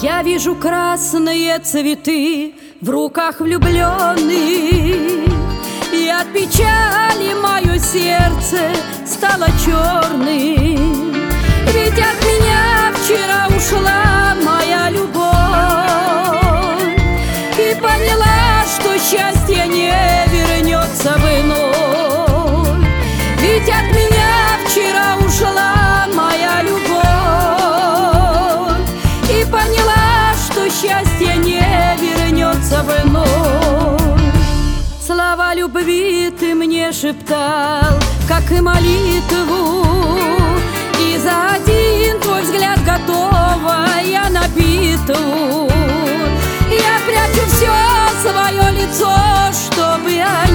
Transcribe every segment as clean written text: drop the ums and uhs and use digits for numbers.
Я вижу красные цветы в руках влюбленных, и от печали мое сердце стало черным. Ведь от меня вчера ушла моя любовь, и поняла, что счастье не вернется вновь. Ведь от меня вчера ушла моя любовь, и поняла, что счастье не вернется вновь. Слова любви ты мне шептал, как и молитву, и за один твой взгляд готова я на битву. Я прячу все свое лицо, чтобы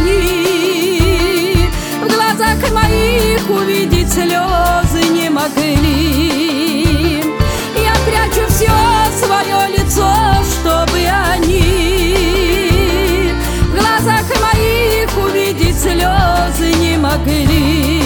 они в глазах моих увидеть слезы не могли. Я прячу все свое лицо, чтобы они в глазах моих увидеть слезы не могли.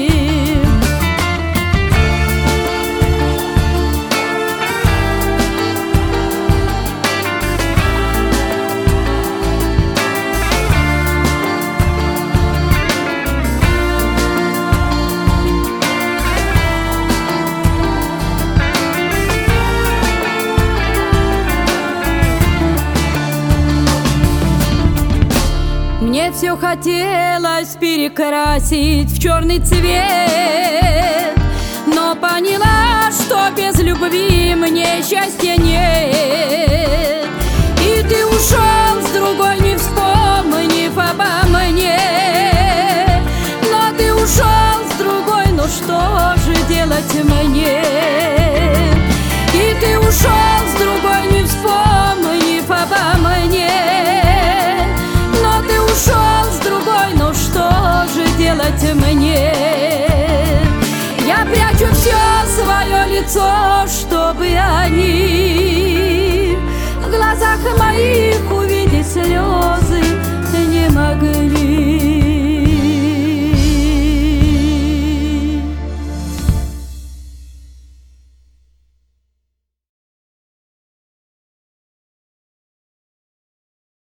Мне все хотелось перекрасить в черный цвет, но поняла, что без любви мне счастья нет. И ты ушел с другой, не вспомнив обо мне. Но ты ушел с другой, ну что же делать мне? И ты ушел с другой, не вспомнив обо мне. Ушел с другой, ну что же делать мне? Я прячу все свое лицо, чтобы они